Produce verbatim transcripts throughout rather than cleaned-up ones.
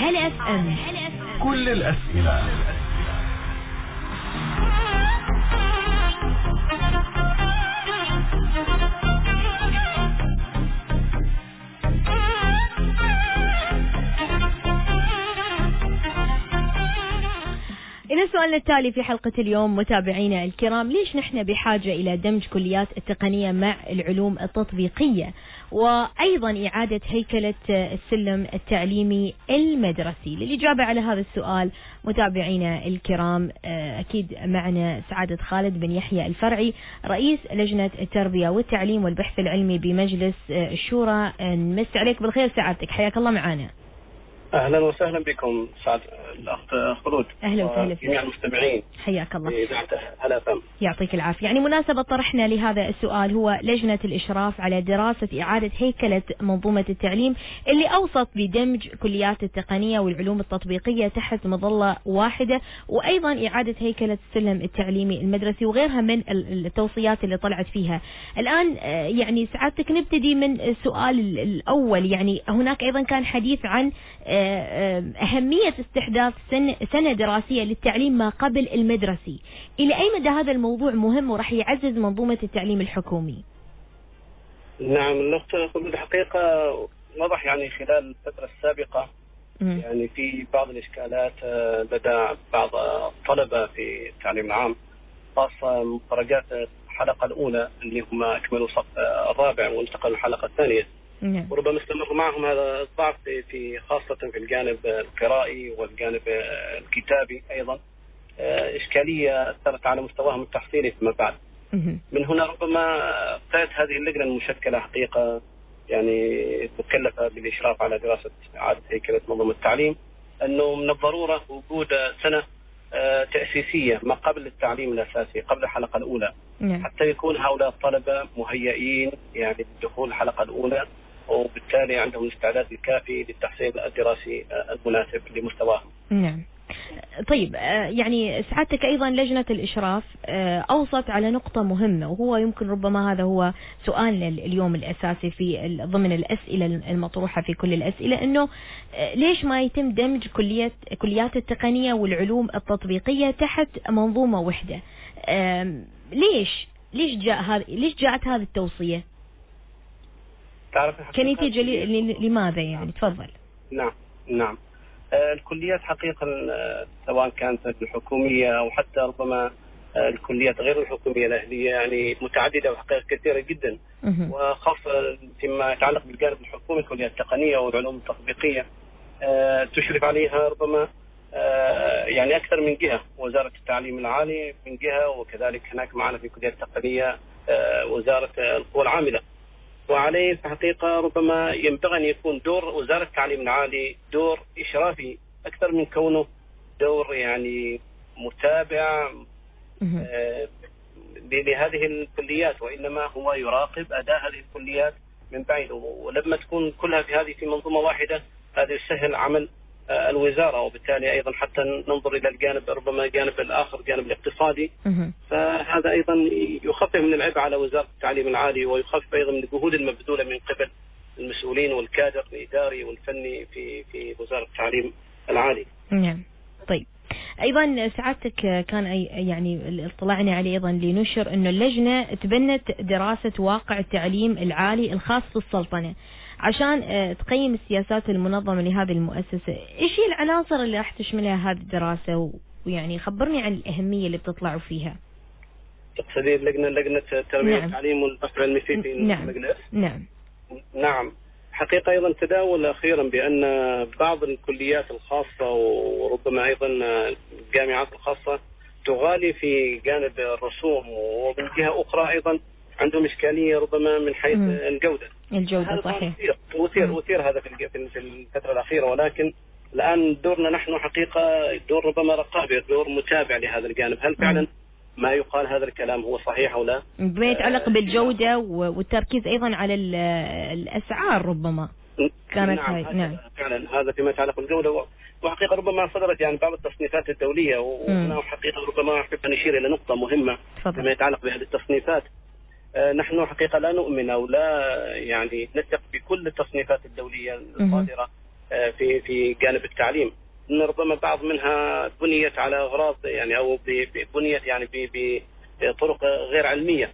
هلا اف ام، كل الأسئلة. إلى سؤالنا التالي في حلقة اليوم متابعينا الكرام: ليش نحن بحاجة إلى دمج كليات التقنية مع العلوم التطبيقية، وأيضا إعادة هيكلة السلم التعليمي المدرسي؟ للإجابة على هذا السؤال متابعينا الكرام أكيد معنا سعادة خالد بن يحيى الفرعي، رئيس لجنة التربية والتعليم والبحث العلمي بمجلس الشورى. نمس عليك بالخير سعادتك، حياك الله معنا. اهلا وسهلا بكم سعد الاخت خلود. اهلا وسهلا فيك. جميع المستمعين حياك الله. هلا فهم. يعطيك العافيه. يعني مناسبه طرحنا لهذا السؤال هو لجنه الاشراف على دراسه اعاده هيكله منظومه التعليم اللي اوصت بدمج كليات التقنيه والعلوم التطبيقيه تحت مظله واحده، وايضا اعاده هيكله السلم التعليمي المدرسي وغيرها من التوصيات اللي طلعت فيها. الان يعني سعادتك نبتدي من السؤال الاول، يعني هناك ايضا كان حديث عن أهمية استحداث سنة, سنة دراسية للتعليم ما قبل المدرسي. إلى أي مدى هذا الموضوع مهم ورح يعزز منظومة التعليم الحكومي؟ نعم الأخت الحقيقة وضح يعني خلال الفترة السابقة م. يعني في بعض الإشكالات لدى بعض الطلبة في التعليم العام، خاصة مخرجات الحلقة الأولى اللي هم أكملوا صف الرابع وانتقلوا الحلقة الثانية. نعم. وربما استمر معهم هذا الضعف في خاصة في الجانب القرائي والجانب الكتابي أيضا، إشكالية أثرت على مستواهم التحصيلي فيما بعد. من هنا ربما ابتدت هذه اللجنة المشكلة حقيقة يعني مكلفة بالإشراف على دراسة إعادة هيكلة منظومة التعليم، أنه من الضرورة وجود سنة تأسيسية ما قبل التعليم الأساسي قبل الحلقة الأولى، حتى يكون هؤلاء الطلبة مهيئين يعني لدخول الحلقة الأولى، وبالتالي عندهم الاستعداد الكافي للتحصيل الدراسي المناسب لمستواهم. نعم. طيب يعني سعادتك أيضا لجنة الإشراف أوصت على نقطة مهمة، وهو يمكن ربما هذا هو سؤالنا اليوم الأساسي في ضمن الأسئلة المطروحة في كل الأسئلة، أنه ليش ما يتم دمج كليات كليات التقنية والعلوم التطبيقية تحت منظومة وحدة؟ ليش ليش جاء هذا ليش جاءت هذه التوصية؟ كنتيجة لماذا يعني؟ تفضل. نعم نعم الكليات حقيقة سواء كانت الحكومية أو حتى ربما الكليات غير الحكومية الأهلية يعني متعددة وحقيقة كثيرة جدا، وخاصة فيما يتعلق بالجانب الحكومي الكليات التقنية والعلوم التطبيقية تشرف عليها ربما يعني أكثر من جهة، وزارة التعليم العالي من جهة، وكذلك هناك معنا في الكليات التقنية وزارة القوى العاملة. وعليه في حقيقة ربما ينبغي أن يكون دور وزارة التعليم العالي دور إشرافي أكثر من كونه دور يعني متابع آه لهذه الكليات، وإنما هو يراقب أداء هذه الكليات من بعيد. ولما تكون كلها في هذه في منظومة واحدة هذا يسهل عمل آه الوزارة، وبالتالي أيضا حتى ننظر إلى الجانب ربما الجانب الآخر الجانب الاقتصادي، فهذا أيضا يخفف من العبء على وزارة التعليم العالي، ويخفف أيضا من الجهود المبذولة من قبل المسؤولين والكادر الإداري والفني في في وزارة التعليم العالي. نعم. طيب أيضا سعادتك كان يعني اطلعنا عليه أيضا لنشر أنه اللجنة تبنت دراسة واقع التعليم العالي الخاص بالسلطنة عشان تقيم السياسات المنظمة لهذه المؤسسة. إيش هي العناصر اللي راح تشملها هذه الدراسة، ويعني خبرني عن الأهمية اللي بتطلعوا فيها؟ تقصدين اللجنة لجنة التربية نعم. والتعليم والبحث العلمي في نعم. المجلس؟ نعم نعم حقيقة أيضا تداول أخيرا بأن بعض الكليات الخاصة وربما أيضا الجامعات الخاصة تغالي في جانب الرسوم، ومن جهة أخرى أيضا عندهم إشكالية ربما من حيث مم. الجودة. الجودة صحيح. وثير وثير هذا في الفترة الأخيرة، ولكن الآن دورنا نحن حقيقة دور ربما رقابي، دور متابع لهذا الجانب. هل فعلا مم. ما يقال هذا الكلام هو صحيح أو لا؟ بما يتعلق بالجودة والتركيز أيضا على الأسعار ربما كانت نعم. هاي. نعم فعلا هذا فيما يتعلق بالجودة، وحقيقة ربما صدرت يعني بعض التصنيفات الدولية، وهنا حقيقة ربما أحب أن نشير إلى نقطة مهمة فيما يتعلق بهذه التصنيفات. نحن حقيقة لا نؤمن أو لا يعني نثق بكل التصنيفات الدولية الصادرة في في جانب التعليم، ان ربما بعض منها بنيت على اغراض يعني او بنيت يعني بطرق غير علميه،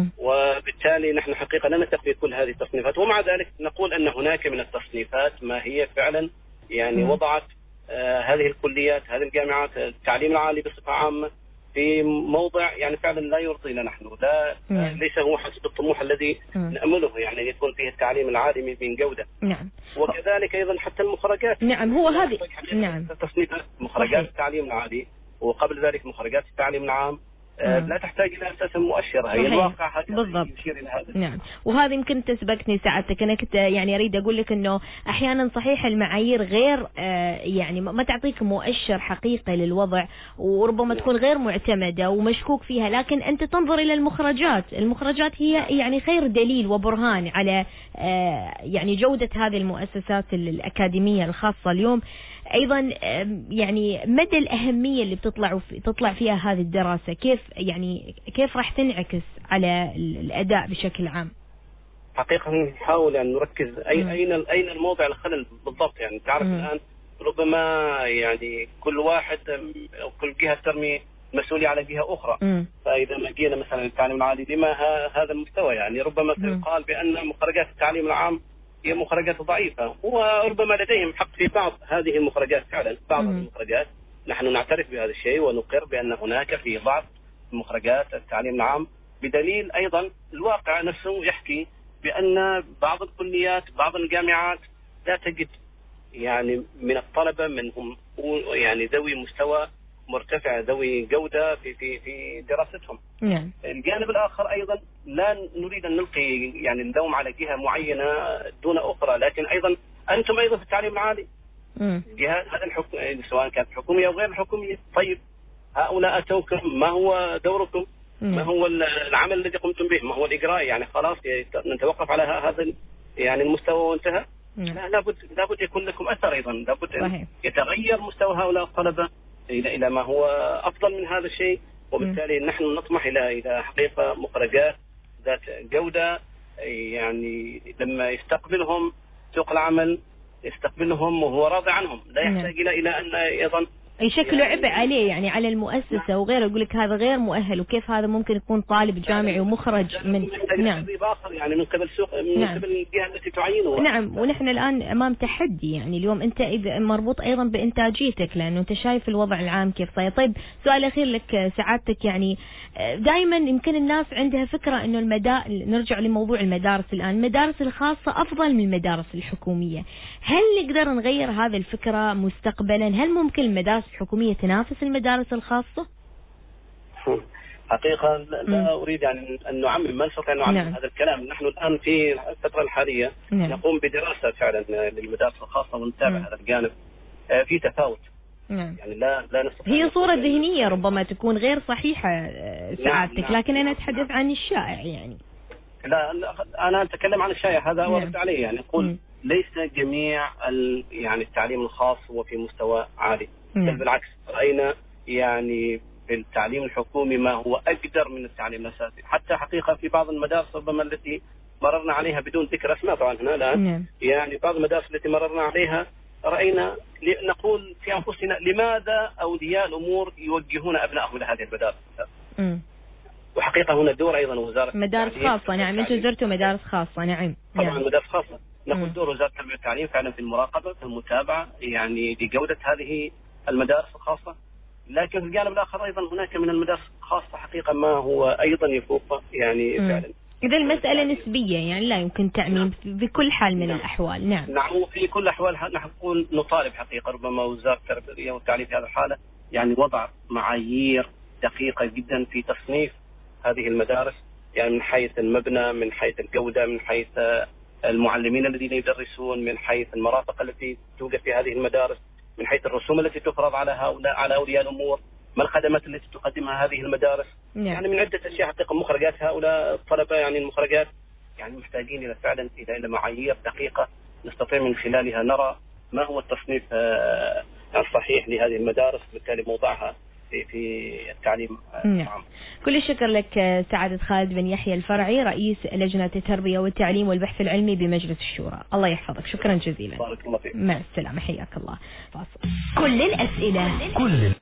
وبالتالي نحن حقيقه لا نثق في كل هذه التصنيفات. ومع ذلك نقول ان هناك من التصنيفات ما هي فعلا يعني وضعت آه هذه الكليات هذه الجامعات التعليم العالي بصفه عامه في موضع يعني فعلا لا يرضينا نحن، لا آه ليس هو حسب الطموح الذي مم. نأمله، يعني يكون فيه التعليم العالي من جودة. نعم. وكذلك أيضا حتى المخرجات. نعم هو هذه نعم تصنيفات مخرجات التعليم العالي وقبل ذلك مخرجات التعليم العام آه لا تحتاج إلى أساسا مؤشر، هي الواقع بالضبط. يشير إلى هذا. نعم وهذه يمكن تسبقتني سعادتك، أنا كنت يعني أريد أقول لك إنه أحيانا صحيح المعايير غير آه يعني ما تعطيك مؤشر حقيقي للوضع، وربما تكون غير معتمدة ومشكوك فيها، لكن أنت تنظر إلى المخرجات، المخرجات هي يعني خير دليل وبرهان على آه يعني جودة هذه المؤسسات الأكاديمية الخاصة. اليوم أيضا يعني مدى الأهمية اللي بتطلع في تطلع فيها هذه الدراسة، كيف يعني كيف راح تنعكس على الأداء بشكل عام؟ حقيقة نحاول أن نركز أي م. أين أين الموضع الخلل بالضبط. يعني تعرف م. الآن ربما يعني كل واحد أو كل جهة ترمي مسؤولية على جهة أخرى. م. فإذا ما جينا مثلا التعليم العالي لما هذا المستوى، يعني ربما يقال بأن مخرجات التعليم العام هي مخرجات ضعيفة، وربما لديهم حق في بعض هذه المخرجات فعلا، بعض م. المخرجات نحن نعترف بهذا الشيء ونقر بأن هناك في بعض مخرجات التعليم العام، بدليل أيضا الواقع نفسه يحكي بأن بعض الكليات بعض الجامعات لا تجد يعني من الطلبة منهم يعني ذوي مستوى مرتفع ذوي جودة في في في دراستهم. نعم. الجانب الآخر أيضا لا نريد أن نلقي يعني اللوم على جهة معينة دون أخرى، لكن أيضا أنتم أيضا في التعليم العالي جهات هذا الحكم سواء كانت حكومية أو غير حكومية، طيب هؤلاء أتوكم، ما هو دوركم؟ مم. ما هو العمل الذي قمتم به؟ ما هو الإجراء؟ يعني خلاص نتوقف على هذا يعني المستوى وانتهى؟ لا، لابد لابد يكون لكم أثر أيضا، لابد أن يتغير مستوى هؤلاء الطلبة إلى إلى ما هو أفضل من هذا الشيء، وبالتالي م. نحن نطمح إلى إلى حقيقة مخرجات ذات جودة، يعني لما يستقبلهم سوق العمل يستقبلهم وهو راضي عنهم، لا يحتاج إلى إلى أن أيضا يشكلوا عبء عليه يعني على المؤسسة وغيره، يقول لك هذا غير مؤهل، وكيف هذا ممكن يكون طالب جامعي ومخرج من نعم يعني من قبل السوق من نعم. قبل الجهة التي تعينه. نعم ونحن الآن أمام تحدي، يعني اليوم أنت إذا مربوط أيضا بإنتاجيتك، لأنه أنت شايف الوضع العام كيف صاير. طيب سؤال أخير لك سعادتك، يعني دائما يمكن الناس عندها فكرة إنه المدا نرجع لموضوع المدارس الآن، المدارس الخاصة أفضل من المدارس الحكومية، هل نقدر نغير هذه الفكرة مستقبلا؟ هل ممكن المدارس الحكومية تنافس المدارس الخاصة؟ حقيقة لا م. أريد يعني أن نعمم، ما نستطيع أن نعمم نعم. هذا الكلام. نحن الآن في الفترة الحالية نعم. نقوم بدراسة فعلا للمدارس الخاصة ونتابع هذا الجانب. آه في تفاوت نعم. يعني لا لا نستطيع. هي صورة ذهنية ربما تكون غير صحيحة سعادتك، نعم. لكن أنا أتحدث عن الشائع يعني. لا, لا أنا أتكلم عن الشائع، هذا ورد نعم. عليه يعني نقول م. ليس جميع يعني التعليم الخاص هو في مستوى عالي، بل بالعكس رأينا يعني في التعليم الحكومي ما هو أقدر من التعليم الأساسي، حتى حقيقة في بعض المدارس ربما التي مررنا عليها بدون ذكر أسماء طبعا هنا الآن، يعني بعض المدارس التي مررنا عليها رأينا نقول في أنفسنا لماذا أولياء الأمور يوجهون أبنائهم إلى هذه المدارس؟ م. وحقيقة هنا دور أيضا وزارة مدارس خاصة. نعم أنتم زرتوا مدارس خاصة. نعم طبعا نعم. مدارس خاصة، نقول دور وزارة التربية والتعليم فعلا في المراقبة في المتابعة يعني لجودة هذه المدارس الخاصة، لكن في الجانب الآخر أيضا هناك من المدارس الخاصة حقيقة ما هو أيضا يفوق يعني م. فعلا. إذا المسألة نسبية يعني لا يمكن تعميم بكل حال من نعم. الأحوال. نعم نعم في كل الأحوال نحن نقول نطالب حقيقة ربما وزارة التربية والتعليم في هذه الحالة يعني وضع معايير دقيقة جدا في تصنيف هذه المدارس، يعني من حيث المبنى، من حيث الجودة، من حيث المعلمين الذين يدرسون، من حيث المرافق التي توجد في هذه المدارس، من حيث الرسوم التي تفرض على هؤلاء على أولياء الأمور، ما الخدمات التي تقدمها هذه المدارس. نعم. يعني من عدة أشياء حقيقة مخرجات هؤلاء الطلبة يعني المخرجات يعني محتاجين إلى فعلا إلى إلى معايير دقيقة نستطيع من خلالها نرى ما هو التصنيف الصحيح لهذه المدارس، بالتالي موضعها في في التعليم العام. كل الشكر لك سعادة خالد بن يحيى الفرعي، رئيس لجنة التربية والتعليم والبحث العلمي بمجلس الشورى. الله يحفظك، شكرا جزيلا. بارك الله فيك. مع السلامة، حياك الله. فاصل. كل الأسئلة. كل